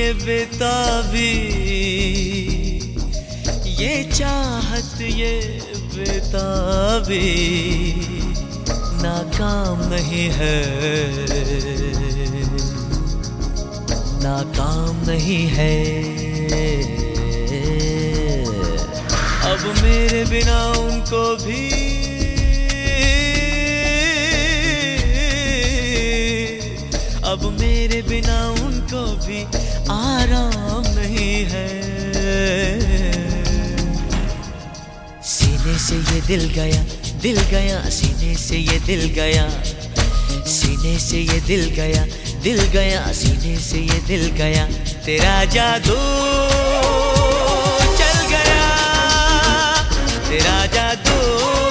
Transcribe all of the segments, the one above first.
बेताबी, ये चाहत ये बेताबी नाकाम नहीं है, नाकाम नहीं है। अब मेरे बिना उनको भी अब मेरे बिना उनको भी आराम नहीं है। सीने से ये दिल गया, दिल गया सीने से ये दिल गया, सीने से ये दिल गया, दिल गया सीने से ये दिल गया। तेरा जादू चल गया, तेरा जादू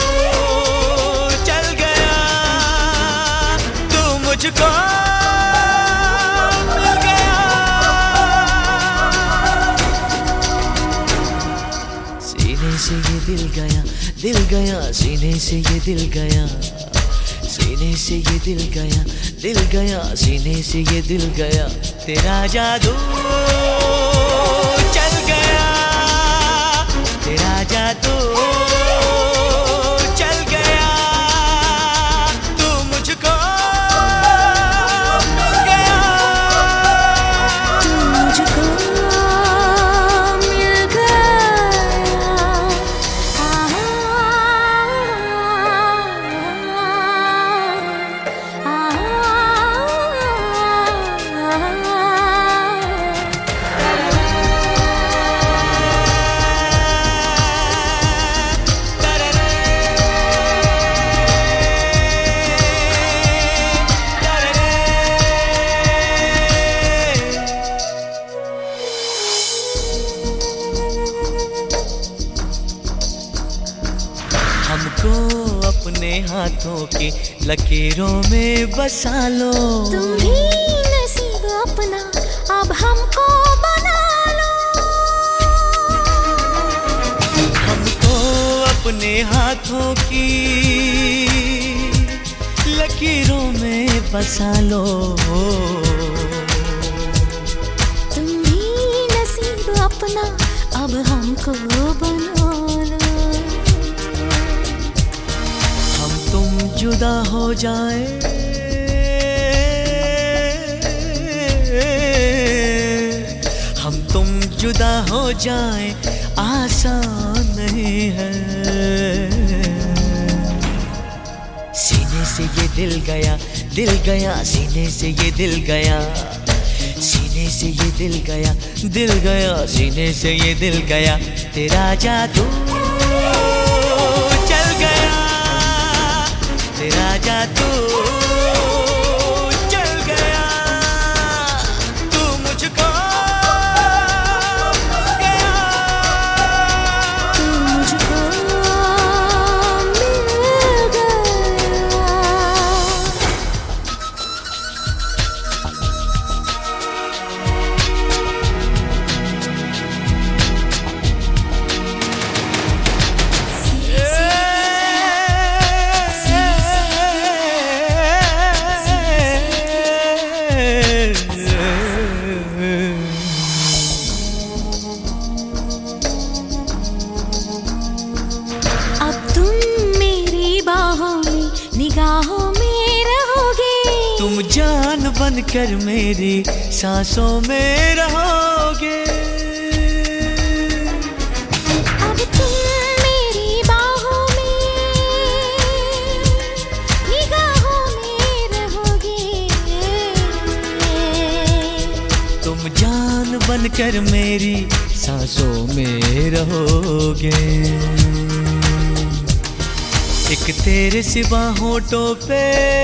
चल गया, तू मुझको मिल गया। सीने से ये दिल गया, दिल गया सीने से ये दिल गया, सीने से ये दिल गया, दिल गया सीने से ये दिल गया। तेरा जादू चल गया, तेरा जादू चल गया, तू मुझको मिल गया, तू मुझको मिल गया। हमको अपने हाथों की लकीरों में बसा लो। तुम ही नसीब अपना अब हमको बना लो। हमको अपने हाथों की लकीरों में बसा लो। तुम ही नसीब अपना अब हमको बना लो। जुदा हो जाए हम तुम जुदा हो जाए आसान नहीं है। सीने से ये दिल गया, दिल गया सीने से ये दिल गया, सीने से ये दिल गया, दिल गया सीने से ये दिल गया। तेरा जादू चल गया, तेरा जादू चल गया, तू मुझको मिल गया, तू मुझको मिल गया। निगाहों में रहोगे, तुम जान बनकर मेरी सांसों में रहोगे। अब तुम मेरी बाहों में निगाहों में रहोगे। तुम जान बनकर मेरी सांसों में रहोगे। एक तेरे सिवा होठों पे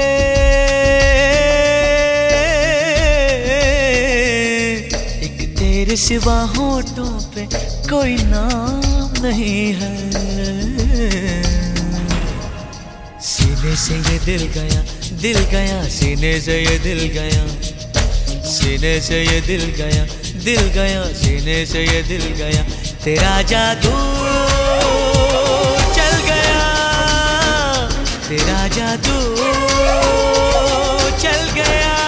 एक तेरे सिवा होठों पे कोई नाम नहीं है। सीने से ये दिल गया, दिल गया सीने से ये दिल गया, सीने से ये दिल गया, दिल गया सीने से ये दिल गया। तेरा जादू चल गया, तेरा जादू चल गया।